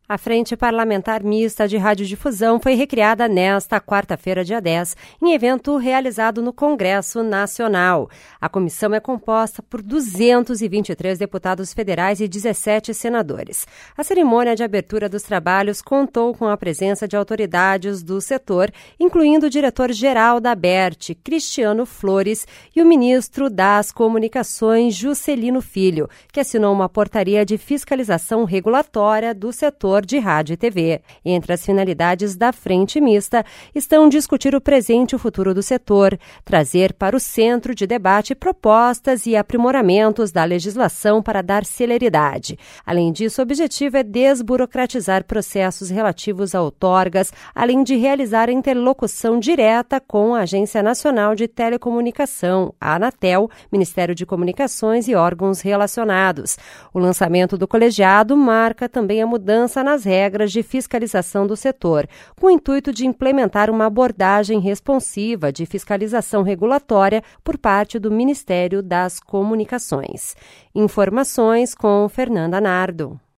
A Frente Parlamentar Mista de Radiodifusão foi recriada nesta quarta-feira, dia 10, em evento realizado no Congresso Nacional. A comissão é composta por 223 deputados federais e 17 senadores. A cerimônia de abertura dos trabalhos contou com a presença de autoridades do setor, incluindo o diretor-geral da ABERT, Cristiano Flores, e o ministro das Comunicações, Juscelino Filho, que assinou uma portaria de fiscalização regulatória do setor de rádio e TV. Entre as finalidades da Frente Mista estão discutir o presente e o futuro do setor, trazer para o centro de debate propostas e aprimoramentos da legislação para dar celeridade. Além disso, o objetivo é desburocratizar processos relativos a outorgas, além de realizar a interlocução direta com a Agência Nacional de Telecomunicação, a Anatel, Ministério de Comunicações e órgãos relacionados. O lançamento do colegiado marca também a mudança nas regras de fiscalização do setor, com o intuito de implementar uma abordagem responsiva de fiscalização regulatória por parte do Ministério das Comunicações. Informações com Fernanda Nardo.